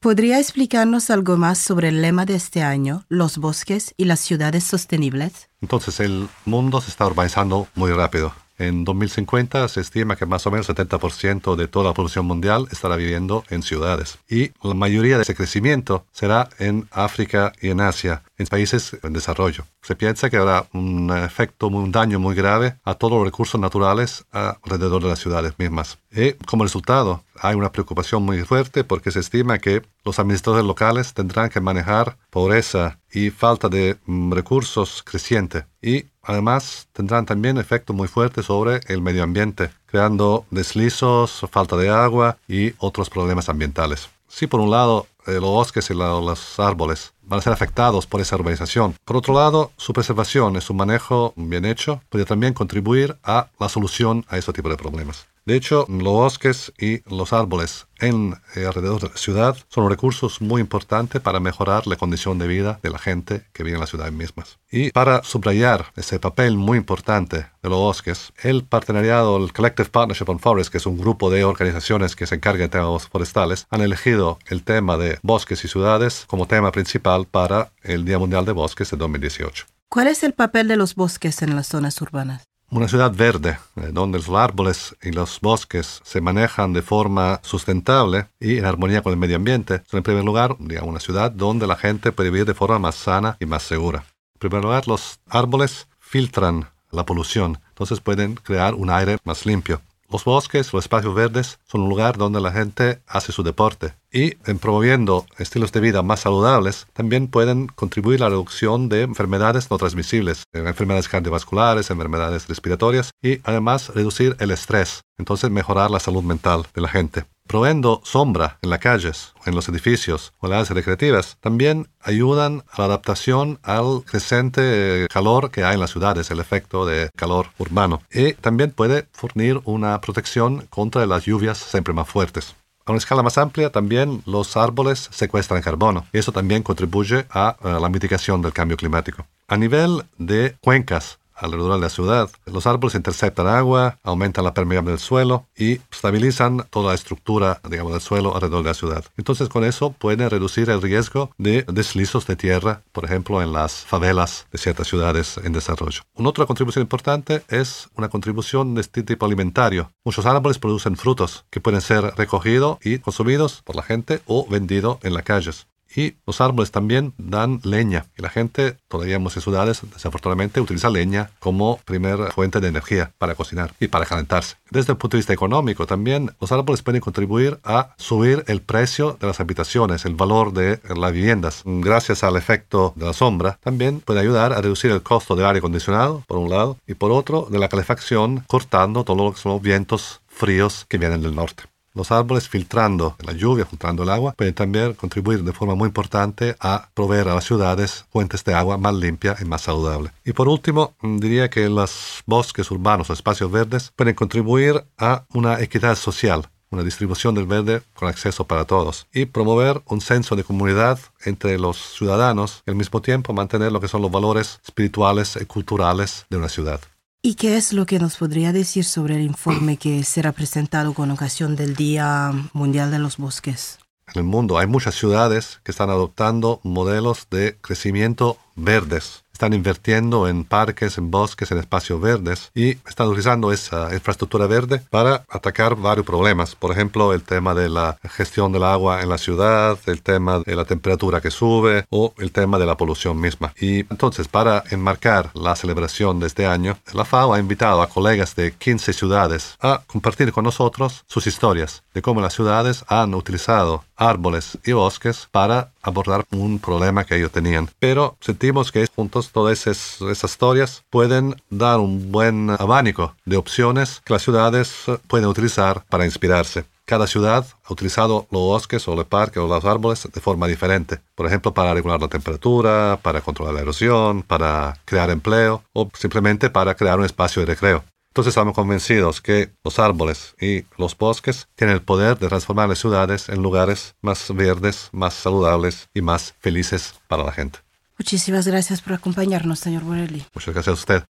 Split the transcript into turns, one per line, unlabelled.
¿Podría explicarnos algo más sobre el lema de este año, los bosques y las ciudades sostenibles?
Entonces, el mundo se está urbanizando muy rápido. En 2050 se estima que más o menos el 70% de toda la población mundial estará viviendo en ciudades. Y la mayoría de ese crecimiento será en África y en Asia, en países en desarrollo. Se piensa que habrá un efecto, un daño muy grave a todos los recursos naturales alrededor de las ciudades mismas. Y como resultado, hay una preocupación muy fuerte porque se estima que los administradores locales tendrán que manejar pobreza y falta de recursos creciente. Y además tendrán también efectos muy fuertes sobre el medio ambiente, creando deslizos, falta de agua y otros problemas ambientales. Sí, por un lado, los bosques y los árboles van a ser afectados por esa urbanización. Por otro lado, su preservación y su manejo bien hecho puede también contribuir a la solución a ese tipo de problemas. De hecho, los bosques y los árboles alrededor de la ciudad son recursos muy importantes para mejorar la condición de vida de la gente que vive en las ciudades mismas. Y para subrayar ese papel muy importante de los bosques, el partenariado, el Collective Partnership on Forests, que es un grupo de organizaciones que se encargan de temas forestales, han elegido el tema de bosques y ciudades como tema principal para el Día Mundial de Bosques de 2018.
¿Cuál es el papel de los bosques en las zonas urbanas?
Una ciudad verde, donde los árboles y los bosques se manejan de forma sustentable y en armonía con el medio ambiente, son en primer lugar, una ciudad donde la gente puede vivir de forma más sana y más segura. En primer lugar, los árboles filtran la polución, entonces pueden crear un aire más limpio. Los bosques, los espacios verdes, son un lugar donde la gente hace su deporte. Y en promoviendo estilos de vida más saludables, también pueden contribuir a la reducción de enfermedades no transmisibles, enfermedades cardiovasculares, enfermedades respiratorias y además reducir el estrés, entonces mejorar la salud mental de la gente. Proveyendo sombra en las calles, en los edificios o en las áreas recreativas, también ayudan a la adaptación al creciente calor que hay en las ciudades, el efecto de calor urbano. Y también puede fornir una protección contra las lluvias siempre más fuertes. A una escala más amplia, también los árboles secuestran carbono y eso también contribuye a la mitigación del cambio climático. A nivel de cuencas alrededor de la ciudad, los árboles interceptan agua, aumentan la permeabilidad del suelo y estabilizan toda la estructura, del suelo alrededor de la ciudad. Entonces, con eso pueden reducir el riesgo de deslizos de tierra, por ejemplo, en las favelas de ciertas ciudades en desarrollo. Una otra contribución importante es una contribución de este tipo alimentario. Muchos árboles producen frutos que pueden ser recogidos y consumidos por la gente o vendidos en las calles. Y los árboles también dan leña. Y la gente, todavía en muchas ciudades, desafortunadamente, utiliza leña como primera fuente de energía para cocinar y para calentarse. Desde el punto de vista económico, también los árboles pueden contribuir a subir el precio de las habitaciones, el valor de las viviendas. Gracias al efecto de la sombra, también puede ayudar a reducir el costo del aire acondicionado, por un lado, y por otro, de la calefacción, cortando todos lo que son los vientos fríos que vienen del norte. Los árboles filtrando la lluvia, filtrando el agua, pueden también contribuir de forma muy importante a proveer a las ciudades fuentes de agua más limpia y más saludable. Y por último, diría que los bosques urbanos o espacios verdes pueden contribuir a una equidad social, una distribución del verde con acceso para todos y promover un senso de comunidad entre los ciudadanos y al mismo tiempo mantener lo que son los valores espirituales y culturales de una ciudad.
¿Y qué es lo que nos podría decir sobre el informe que será presentado con ocasión del Día Mundial de los Bosques?
En el mundo hay muchas ciudades que están adoptando modelos de crecimiento verdes. Están invirtiendo en parques, en bosques, en espacios verdes y están utilizando esa infraestructura verde para atacar varios problemas. Por ejemplo, el tema de la gestión del agua en la ciudad, el tema de la temperatura que sube o el tema de la polución misma. Y entonces, para enmarcar la celebración de este año, la FAO ha invitado a colegas de 15 ciudades a compartir con nosotros sus historias de cómo las ciudades han utilizado árboles y bosques para abordar un problema que ellos tenían. Pero sentimos que juntos todas esas historias pueden dar un buen abanico de opciones que las ciudades pueden utilizar para inspirarse. Cada ciudad ha utilizado los bosques o los parques o los árboles de forma diferente. Por ejemplo, para regular la temperatura, para controlar la erosión, para crear empleo o simplemente para crear un espacio de recreo. Entonces estamos convencidos que los árboles y los bosques tienen el poder de transformar las ciudades en lugares más verdes, más saludables y más felices para la gente.
Muchísimas gracias por acompañarnos, señor Borelli.
Muchas gracias a usted.